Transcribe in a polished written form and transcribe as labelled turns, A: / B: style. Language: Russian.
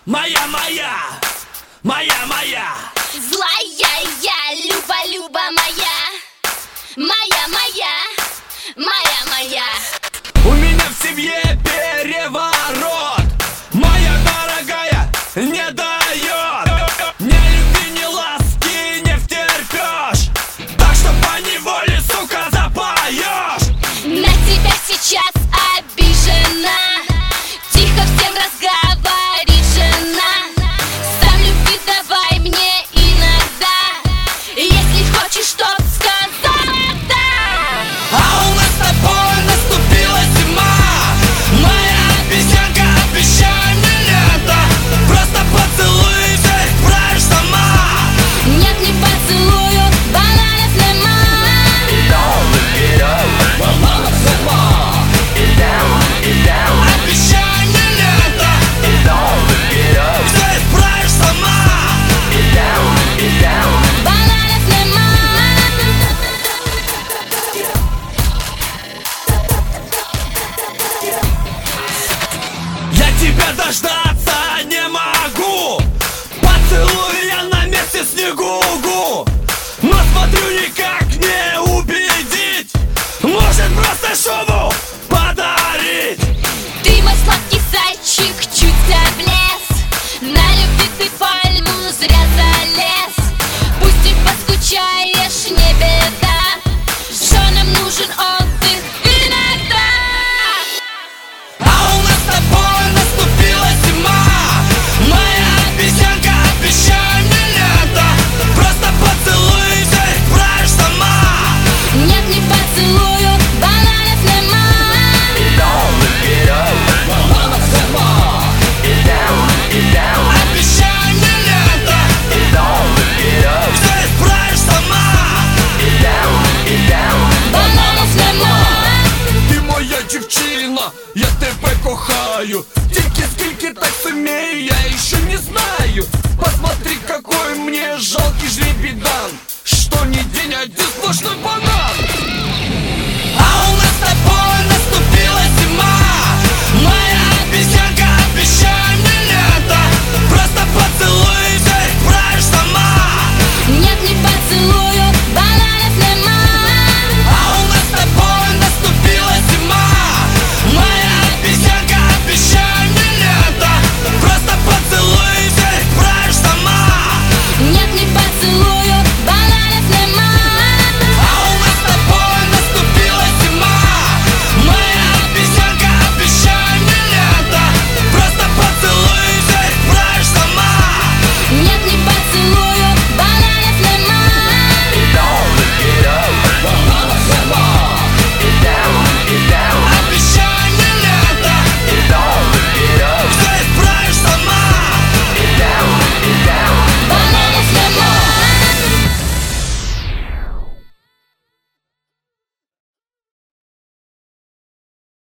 A: Моя, моя, моя, моя.
B: Злая я, Люба, Люба моя. Моя, моя, моя, моя.
A: У меня в семье переворот. Моя дорогая не дает. Ни любви, ни ласки не втерпешь. Так что поневоле, сука, запоешь.
B: На тебя сейчас обижена. Тихо всем разговорит жена. Сам любви давай мне иногда. Если хочешь, чтоб сказала да.
A: А у нас с тобой наступила зима. Моя обезьянка, обещай мне лето. Просто поцелуй, все исправишь сама.
B: Нет, не поцелую, бананов нема.
A: Обещай мне лето. Все исправишь сама.
B: Бананов нема.
A: Я тебя дождаться не могу. Поцелуй я на месте снегу. Но смотрю, никак не убедить. Может просто шубу подарить.
B: Ты мой сладкий зайчик, чуть облез. На любви ты пальму зря залез. Пусть и поскучаешь, не беда. Что нам нужен отдых иногда.
A: А у нас с тобой наступила зима. Моя обезьянка, обещай мне лето. Просто поцелуй, все исправишь сама.
B: Нет, не поцелую, бананов нема.
A: Обещай мне лето. Все исправишь сама.
B: Бананов нема.
A: Ти моя дівчина, я тебе кохаю. Тільки скільки так сумею, я еще не знаю. Посмотри, какой мне жалкий жребий дан. Что ни день, один сплошной банан. А у нас с тобой наступил